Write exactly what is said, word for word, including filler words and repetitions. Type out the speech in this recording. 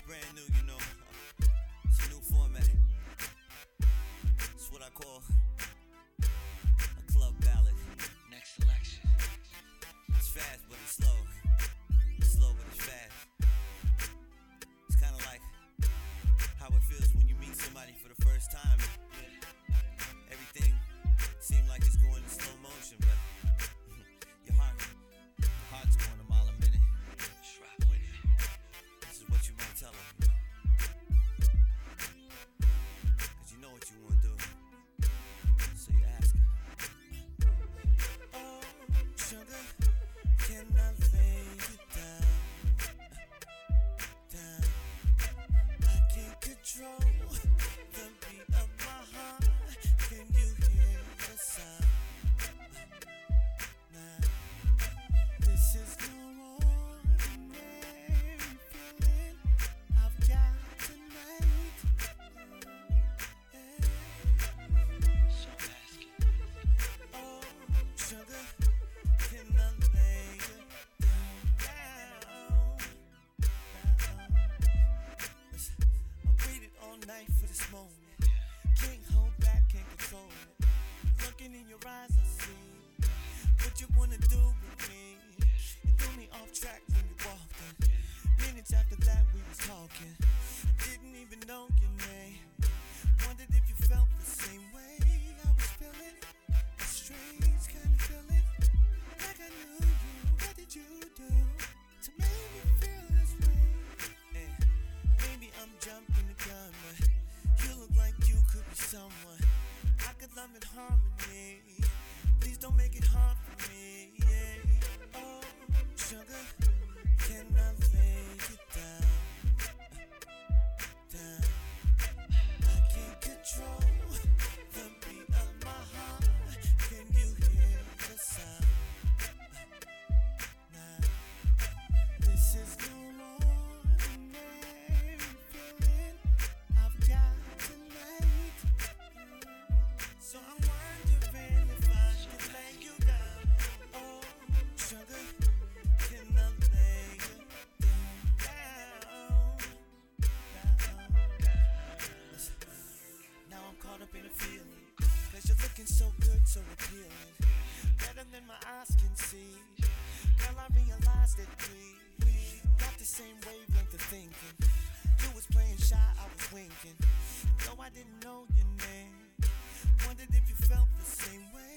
brand new, you know. It's a new format. It's what I call a club ballad. Next selection. It's fast, but it's slow. It's slow, but it's fast. It's kind of like how it feels when you meet somebody for the first time. Everything seems like it's going in slow motion, but your heart, your heart's going a mile a minute. Just rock with it. This is what you might tell them. Cause you know what you want to do. So you ask her. Oh, sugar, can I lay you down? Down. I can't control the beat of my heart. Can you hear the sound? Now, this is no ordinary feeling I've got tonight. Yeah. So I'm asking. Oh, sugar, can I lay you down? Down, down. Listen, I waited all night for this moment. Can't hold back, can't control it. Looking in your eyes, I see what you wanna do with me. You threw me off track when you walked in. Minutes after that, we was talking. Didn't even know your name. Wondered if you felt the same way I was feeling. A strange kind of feeling, like I knew you. What did you do to make me feel this way? Eh, maybe I'm jumping the gun, but you look like you could be someone I could love in harmony. Please don't make it hard for me. Yeah. Oh, sugar, can I lay you down? Down. I can't control the beat of my heart. Can you hear the sound? Now, this is no ordinary feeling I've got tonight. So I'm wondering if I can lay you down. Oh, sugar, can I lay you down? Down. Listen, now I'm caught up in a feeling. Cause you're looking so good, so appealing. Better than my eyes can see. Girl, I realized that we, we got the same wavelength of thinking. You was playing shy, I was winking. Though I didn't know your name. Wondered if you felt the same way